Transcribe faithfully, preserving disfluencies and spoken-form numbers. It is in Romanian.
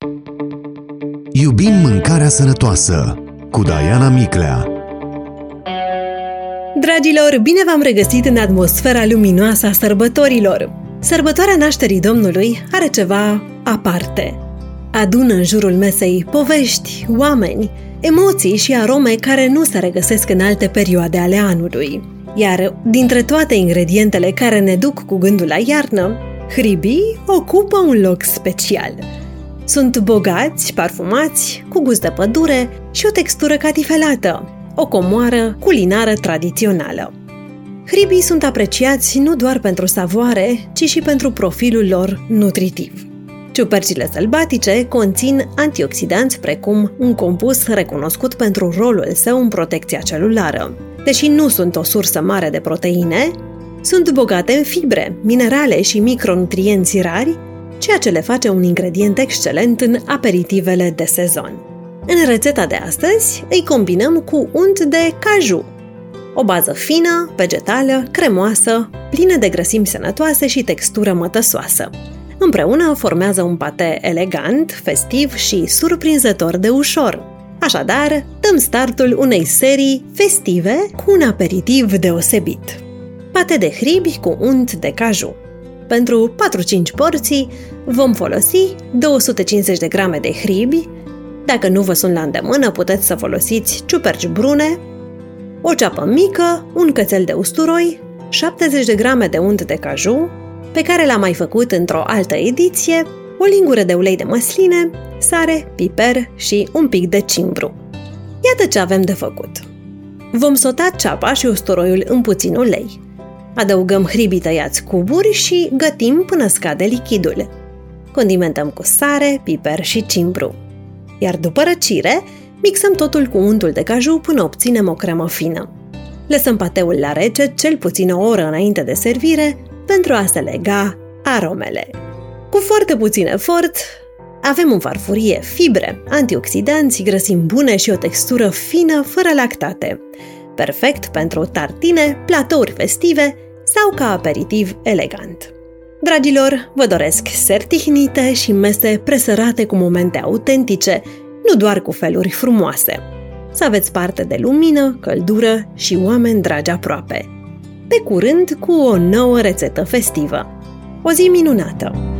Iubim mâncarea sănătoasă cu Diana Miclea. Dragilor, bine v-am regăsit în atmosfera luminoasă a sărbătorilor. Sărbătoarea nașterii Domnului are ceva aparte. Adună în jurul mesei povești, oameni, emoții și arome care nu se regăsesc în alte perioade ale anului. Iar dintre toate ingredientele care ne duc cu gândul la iarnă, hribii ocupă un loc special. Sunt bogați, parfumați, cu gust de pădure și o textură catifelată, o comoară culinară tradițională. Hribii sunt apreciați nu doar pentru savoare, ci și pentru profilul lor nutritiv. Ciupercile sălbatice conțin antioxidanți precum un compus recunoscut pentru rolul său în protecția celulară. Deși nu sunt o sursă mare de proteine, sunt bogate în fibre, minerale și micronutrienți rari, ceea ce le face un ingredient excelent în aperitivele de sezon. În rețeta de astăzi îi combinăm cu unt de caju, o bază fină, vegetală, cremoasă, plină de grăsimi sănătoase și textură mătăsoasă. Împreună formează un pate elegant, festiv și surprinzător de ușor. Așadar, dăm startul unei serii festive cu un aperitiv deosebit. Pate de hribi cu unt de caju. Pentru patru-cinci porții vom folosi două sute cincizeci de grame de hribi. Dacă nu vă sunt la îndemână, puteți să folosiți ciuperci brune, o ceapă mică, un cățel de usturoi, șaptezeci de grame de unt de caju, pe care l-am mai făcut într-o altă ediție, o lingură de ulei de măsline, sare, piper și un pic de cimbru. Iată ce avem de făcut. Vom sota ceapa și usturoiul în puțin ulei. Adăugăm hribii tăiați cuburi și gătim până scade lichidul. Condimentăm cu sare, piper și cimbru. Iar după răcire, mixăm totul cu untul de caju până obținem o cremă fină. Lăsăm pateul la rece cel puțin o oră înainte de servire pentru a se lega aromele. Cu foarte puțin efort, avem în farfurie fibre, antioxidanți, grăsimi bune și o textură fină fără lactate. Perfect pentru tartine, platouri festive sau ca aperitiv elegant. Dragilor, vă doresc seri tihnite și mese presărate cu momente autentice, nu doar cu feluri frumoase. Să aveți parte de lumină, căldură și oameni dragi aproape. Pe curând cu o nouă rețetă festivă. O zi minunată!